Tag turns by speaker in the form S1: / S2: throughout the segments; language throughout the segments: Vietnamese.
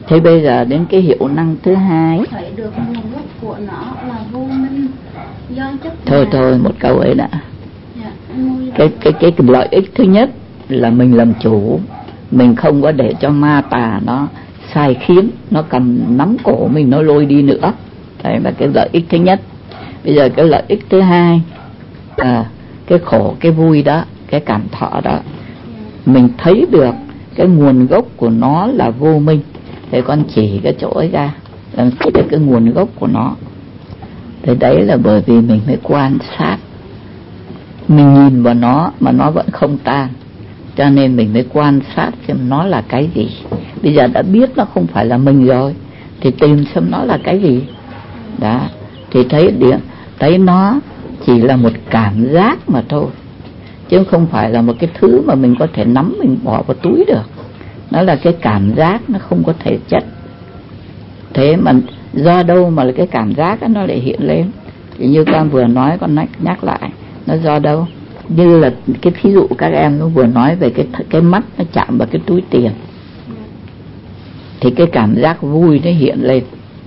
S1: Thế bây giờ đến cái hiệu năng thứ hai,
S2: thấy được nguồn gốc của nó là vô minh do chấp.
S1: Thôi một câu ấy đã. Cái lợi ích thứ nhất là mình làm chủ, mình không có để cho ma tà nó sai khiến, nó cầm nắm cổ mình, nó lôi đi nữa. Đấy là cái lợi ích thứ nhất. Bây giờ cái lợi ích thứ hai, cái khổ cái vui đó, cái cảm thọ đó, mình thấy được cái nguồn gốc của nó là vô minh. Thế con chỉ cái chỗ ấy ra, làm thấy được cái nguồn gốc của nó. Thế đấy là bởi vì mình mới quan sát, mình nhìn vào nó mà nó vẫn không tan, cho nên mình mới quan sát xem nó là cái gì. Bây giờ đã biết nó không phải là mình rồi, thì tìm xem nó là cái gì. Đó, thì thấy nó chỉ là một cảm giác mà thôi, chứ không phải là một cái thứ mà mình có thể nắm mình bỏ vào túi được. Nó là cái cảm giác, nó không có thể chất. Thế mà do đâu mà cái cảm giác đó nó lại hiện lên? Thì như con vừa nói, con nhắc lại, nó do đâu? Như là cái ví dụ các em nó vừa nói về cái mắt nó chạm vào cái túi tiền, thì cái cảm giác vui nó hiện lên.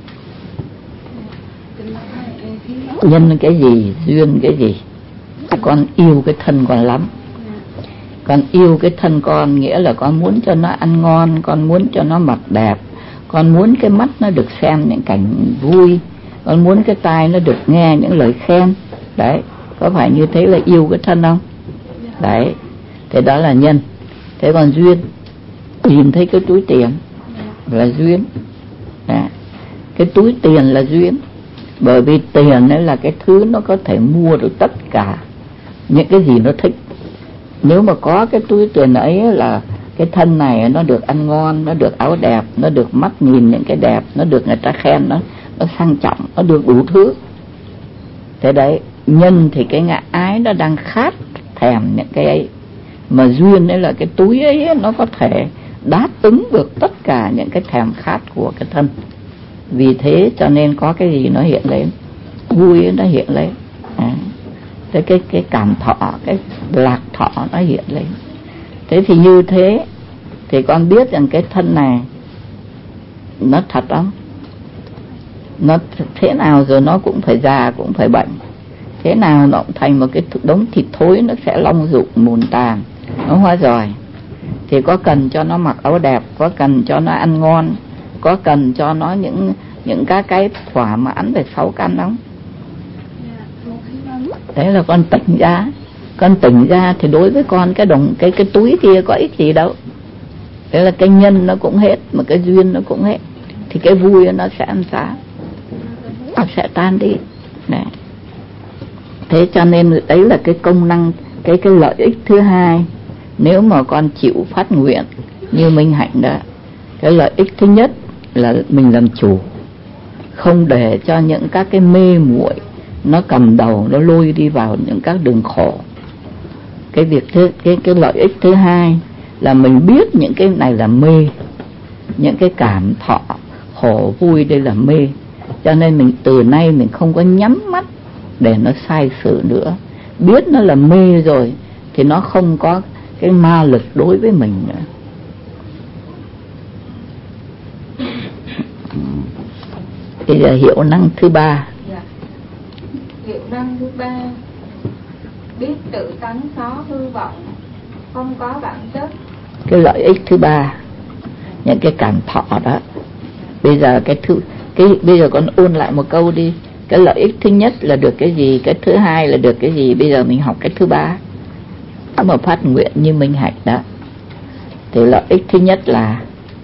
S1: Nhân cái gì, duyên cái gì? Con yêu cái thân con lắm. Con yêu cái thân con, nghĩa là con muốn cho nó ăn ngon, con muốn cho nó mặc đẹp, con muốn cái mắt nó được xem những cảnh vui, con muốn cái tai nó được nghe những lời khen. Đấy, có phải như thế là yêu cái thân không? Đấy, thế đó là nhân. Thế còn duyên, nhìn thấy cái túi tiền là duyên. Đấy, cái túi tiền là duyên, bởi vì tiền ấy là cái thứ nó có thể mua được tất cả những cái gì nó thích. Nếu mà có cái túi tiền ấy là cái thân này nó được ăn ngon, nó được áo đẹp, nó được mắt nhìn những cái đẹp, nó được người ta khen, nó sang trọng, nó được đủ thứ. Thế đấy, nhân thì cái ngã ái nó đang khát thèm những cái ấy, mà duyên ấy là cái túi ấy nó có thể đáp ứng được tất cả những cái thèm khát của cái thân. Vì thế cho nên có cái gì nó hiện lên, vui ấy nó hiện lên. Thế cái cảm thọ, cái lạc thọ nó hiện lên. Thế thì như thế thì con biết rằng cái thân này nó thật không? Nó thế nào rồi nó cũng phải già, cũng phải bệnh. Thế nào nó cũng thành một cái đống thịt thối, nó sẽ long dụng mùn tàn, nó hóa rời. Thì có cần cho nó mặc áo đẹp, có cần cho nó ăn ngon, có cần cho nó những cái thỏa mãn về 6 căn không? Đấy là con tỉnh ra. Con tỉnh ra thì đối với con cái túi kia có ích gì đâu. Thế là cái nhân nó cũng hết, mà cái duyên nó cũng hết, thì cái vui nó sẽ ăn xá, nó sẽ tan đi. Đấy. Thế cho nên đấy là cái công năng, cái lợi ích thứ hai. Nếu mà con chịu phát nguyện như Minh Hạnh đó, cái lợi ích thứ nhất là mình làm chủ, không để cho những các cái mê muội nó cầm đầu, nó lôi đi vào những các đường khổ. Cái lợi ích thứ hai là mình biết những cái này là mê, những cái cảm thọ khổ vui đây là mê, cho nên mình từ nay mình không có nhắm mắt để nó sai sự nữa. Biết nó là mê rồi thì nó không có cái ma lực đối với mình nữa. Bây giờ hiệu năng thứ ba.
S2: Hiệu năng thứ ba, biết tự tánh xóa hư vọng, không có bản chất.
S1: Cái lợi ích thứ ba, những cái cảm thọ đó. Bây giờ bây giờ con ôn lại một câu đi. Cái lợi ích thứ nhất là được cái gì, cái thứ hai là được cái gì. Bây giờ mình học cái thứ ba. Mà phát nguyện như Minh Hạnh đó, thì lợi ích thứ nhất là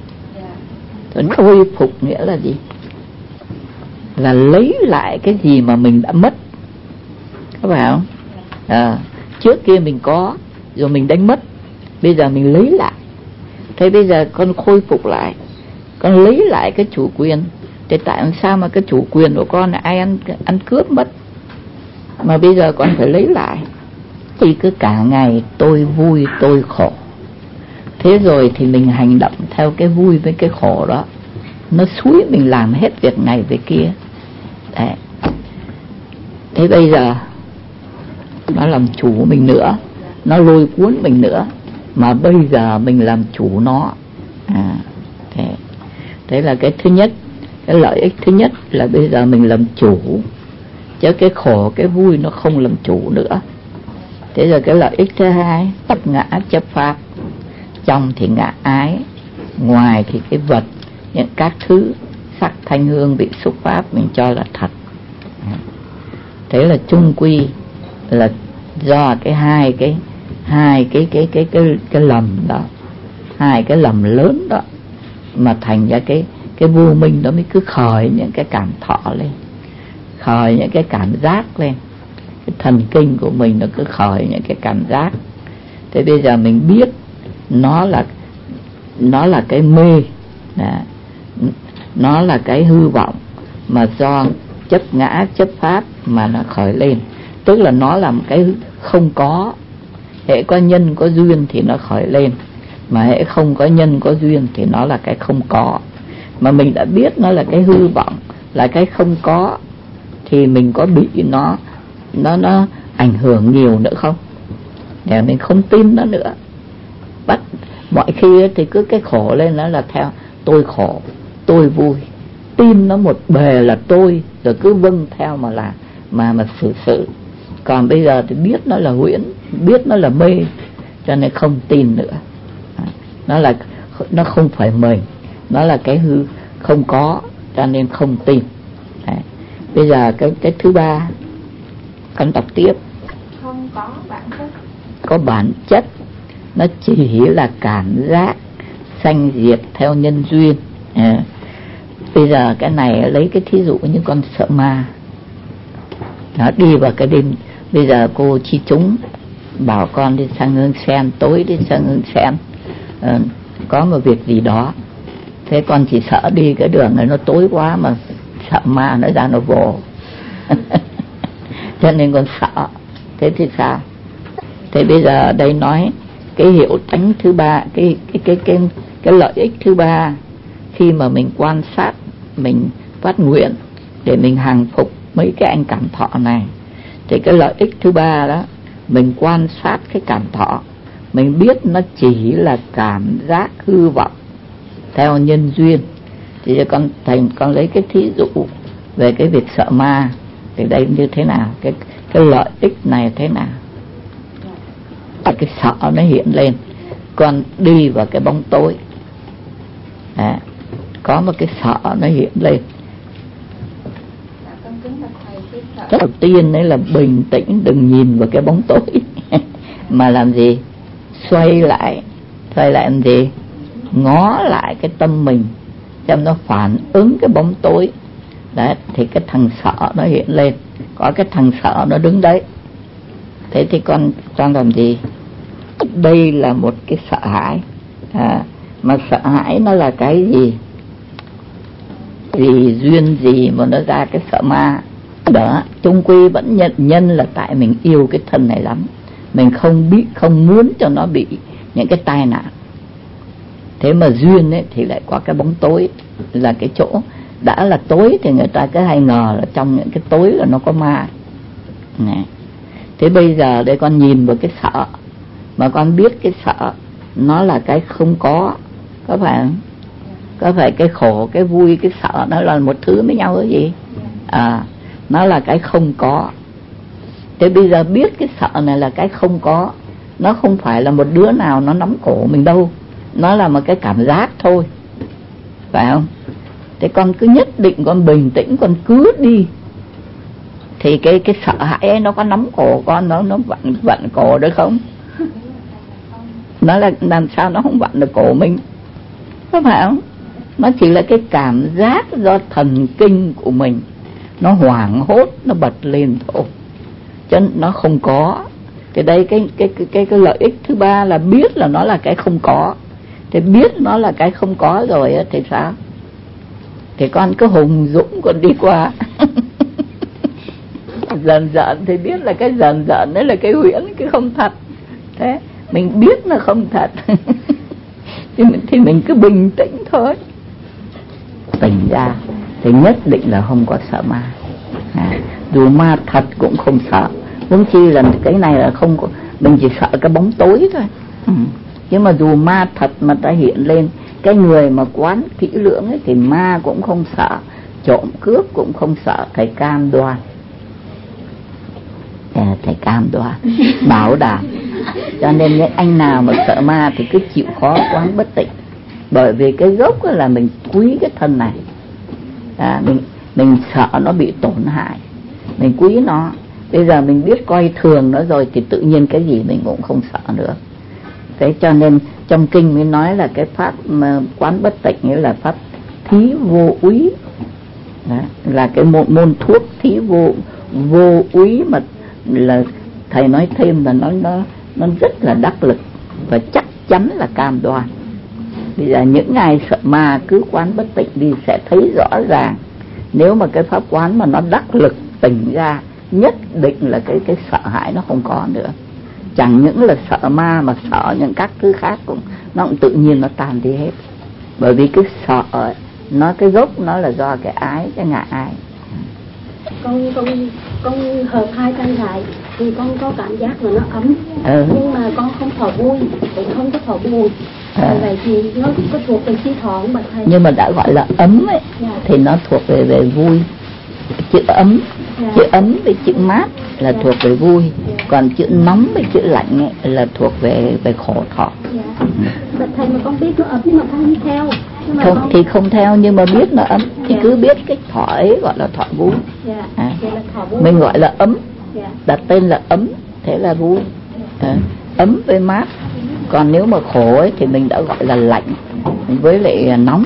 S1: khôi phục, nghĩa là gì? Là lấy lại cái gì mà mình đã mất, có phải không? Trước kia mình có rồi mình đánh mất, bây giờ mình lấy lại. Thế bây giờ con khôi phục lại, con lấy lại cái chủ quyền. Thì tại sao mà cái chủ quyền của con là ai ăn cướp mất, mà bây giờ con phải lấy lại? Thì cứ cả ngày tôi vui tôi khổ, thế rồi thì mình hành động theo cái vui với cái khổ đó, nó xúi mình làm hết việc này việc kia. Đấy. Thế bây giờ nó làm chủ mình nữa, nó lôi cuốn mình nữa, mà bây giờ mình làm chủ nó. Thế là cái thứ nhất, cái lợi ích thứ nhất là bây giờ mình làm chủ, chứ cái khổ cái vui nó không làm chủ nữa. Thế rồi cái lợi ích thứ hai, tất ngã chấp pháp. Trong thì ngã ái, ngoài thì cái vật, những các thứ sắc thanh hương vị xúc pháp mình cho là thật. Thế là chung quy là do cái hai cái lầm đó, hai cái lầm lớn đó mà thành ra cái vô minh đó mới cứ khởi những cái cảm thọ lên, khởi những cái cảm giác lên. Cái thần kinh của mình nó cứ khởi những cái cảm giác. Thế bây giờ mình biết nó là cái mê, nó là cái hư vọng mà do chấp ngã chấp pháp mà nó khởi lên. Tức là nó là một cái không có. Hễ có nhân có duyên thì nó khởi lên, mà hễ không có nhân có duyên thì nó là cái không có. Mà mình đã biết nó là cái hư vọng, là cái không có, thì mình có bị nó ảnh hưởng nhiều nữa không? Để mình không tin nó nữa. Bắt mọi khi thì cứ cái khổ lên nó là theo tôi khổ, tôi vui, tin nó một bề là tôi, rồi cứ vâng theo mà làm, mà xử sự. Còn bây giờ thì biết nó là huyễn, biết nó là mê, cho nên không tin nữa. Nó không phải mình, nó là cái hư không có, cho nên không tin. Đấy. Bây giờ cái thứ ba, con đọc tiếp.
S2: Không có bản chất.
S1: Có bản chất, nó chỉ là cảm giác sanh diệt theo nhân duyên. Bây giờ cái này lấy cái thí dụ như con sợ ma, nó đi vào cái đêm. Bây giờ cô Chi Chúng bảo con đi sang Hương Sen, tối đi sang Hương Sen, có một việc gì đó. Thế con chỉ sợ đi cái đường này nó tối quá mà sợ ma nó ra nó vồ. Cho nên con sợ. Thế thì sao? Thế bây giờ đây nói cái hiệu tánh thứ ba, cái lợi ích thứ ba, khi mà mình quan sát, mình phát nguyện để mình hàng phục mấy cái anh cảm thọ này, thì cái lợi ích thứ ba đó, mình quan sát cái cảm thọ, mình biết nó chỉ là cảm giác hư vọng theo nhân duyên. Thì con lấy cái thí dụ về cái việc sợ ma thì đây như thế nào, cái lợi ích này thế nào? Cái sợ nó hiện lên, con đi vào cái bóng tối, có một cái sợ nó hiện lên. Cái đầu tiên đấy là bình tĩnh, đừng nhìn vào cái bóng tối mà làm gì? Xoay lại làm gì? Ngó lại cái tâm mình xem nó phản ứng cái bóng tối. Đấy, thì cái thằng sợ nó hiện lên, có cái thằng sợ nó đứng đấy. Thế thì con làm gì? Đây là một cái sợ hãi. Mà sợ hãi nó là cái gì? Vì duyên gì mà nó ra cái sợ ma đó? Chung quy vẫn nhận nhân là tại mình yêu cái thân này lắm, mình không muốn cho nó bị những cái tai nạn. Thế mà duyên ấy thì lại có cái bóng tối, là cái chỗ đã là tối thì người ta cứ hay ngờ là trong những cái tối là nó có ma này. Thế bây giờ đây con nhìn vào cái sợ, mà con biết cái sợ nó là cái không có phải không? Có phải cái khổ, cái vui, cái sợ nó là một thứ với nhau cái gì? Nó là cái không có. Thế bây giờ biết cái sợ này là cái không có, nó không phải là một đứa nào nó nắm cổ mình đâu, nó là một cái cảm giác thôi, phải không? Thế con cứ nhất định con bình tĩnh, con cứ đi, thì cái sợ hãi ấy nó có nắm cổ con, nó vặn cổ được không? Nó là làm sao nó không vặn được cổ mình, có phải không? Nó chỉ là cái cảm giác do thần kinh của mình nó hoảng hốt, nó bật lên thôi, chứ nó không có. Thì đây cái lợi ích thứ ba là biết là nó là cái không có. Thì biết nó là cái không có rồi thì sao? Thì con cứ hùng dũng con đi qua. Dần dần thì biết là cái dần dần đấy là cái huyễn, cái không thật. Thế mình biết nó không thật thì mình cứ bình tĩnh thôi. Tỉnh ra thì nhất định là không có sợ ma. Dù ma thật cũng không sợ, huống chi là cái này là không có, mình chỉ sợ cái bóng tối thôi. Nhưng mà dù ma thật mà ta hiện lên Cái người mà quán kỹ lưỡng ấy thì ma cũng không sợ, trộm cướp cũng không sợ, thầy cam đoan. Thầy cam đoan bảo đảm. Cho nên những anh nào mà sợ ma thì cứ chịu khó quán bất tịnh. Bởi vì cái gốc là mình quý cái thân này, mình sợ nó bị tổn hại, mình quý nó. Bây giờ mình biết coi thường nó rồi thì tự nhiên cái gì mình cũng không sợ nữa. Thế cho nên trong kinh mới nói là cái pháp mà quán bất tịnh nghĩa là pháp thí vô úy. Đó, là cái môn thuốc thí vô úy mà là thầy nói thêm là nó rất là đắc lực và chắc chắn là cam đoan. Bây giờ những ngày sợ ma cứ quán bất tịnh đi sẽ thấy rõ ràng. Nếu mà cái pháp quán mà nó đắc lực tỉnh ra, nhất định là cái sợ hãi nó không có nữa. Chẳng những là sợ ma mà sợ những các thứ khác cũng nó cũng tự nhiên nó tan đi hết. Bởi vì cái sợ nó cái gốc nó là do cái ái, cái ngã ái.
S3: Con hợp hai tay lại thì con có cảm giác là nó ấm, nhưng mà con không thọ vui, cũng không có thọ buồn. Vậy thì nó có thuộc về chi thọ không bạch thầy?
S1: Nhưng mà đã gọi là ấm ấy, thì nó thuộc về vui. Chữ ấm, chữ ấm với chữ mát là thuộc về vui, còn chữ nóng với chữ lạnh ấy là thuộc về khổ thọ.
S3: Bạch thầy, mà con biết nó ấm nhưng mà con không theo.
S1: Không thì không theo, nhưng mà biết nó ấm thì cứ biết cái thọ ấy gọi là thọ vui. Mình gọi là ấm, đặt tên là ấm, thế là vui. Ấm với mát. Còn nếu mà khổ ấy thì mình đã gọi là lạnh với lại nóng.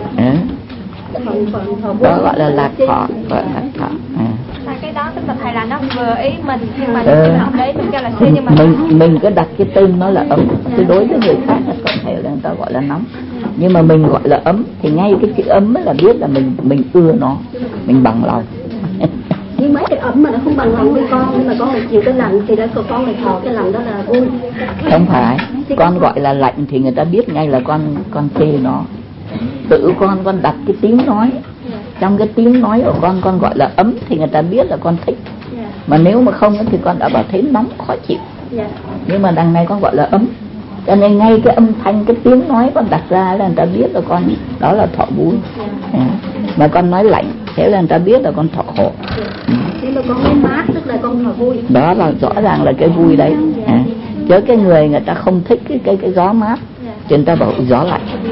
S1: Đó gọi là lạc thọ, gọi là lạc thọ.
S4: Cái đó tức là thầy là nó vừa ý mình, nhưng mà học đấy mình cho là C, nhưng mà
S1: mình cứ đặt cái tên nó là ấm, chứ đối với người khác là có thể là người ta gọi là nóng, nhưng mà mình gọi là ấm thì ngay cái chữ ấm là biết là mình ưa nó, mình bằng lòng.
S3: Nhưng mấy cái ấm mà nó không bằng lòng với con, nhưng mà con lại chịu cái lạnh thì đã con lại thọ cái lạnh đó là vui.
S1: Không phải, con gọi là lạnh thì người ta biết ngay là con chê nó. Tự con đặt cái tiếng nói, trong cái tiếng nói của con gọi là ấm thì người ta biết là con thích. Mà nếu mà không thì con đã bảo thấy nóng khó chịu. Nhưng mà đằng này con gọi là ấm, cho nên ngay cái âm thanh, cái tiếng nói con đặt ra là người ta biết là con đó là thọ vui. Mà con nói lạnh thế là người ta biết là con thọ khổ.
S3: Nhưng mà con nói mát tức là con thọ vui.
S1: Đó là rõ ràng là cái vui đấy. Chứ cái người ta không thích cái gió mát, cho nên ta bảo gió lạnh.